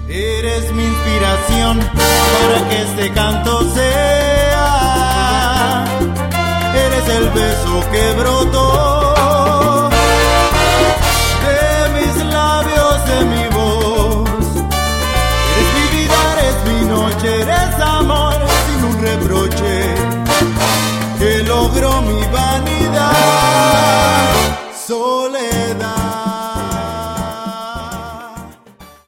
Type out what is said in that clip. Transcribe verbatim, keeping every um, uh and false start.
Eres mi inspiración para que este canto sea. Eres el beso que brotó de mis labios, de mi voz. Eres mi vida, eres mi noche, eres amor sin un reproche que logró mi vanidad. Soledad.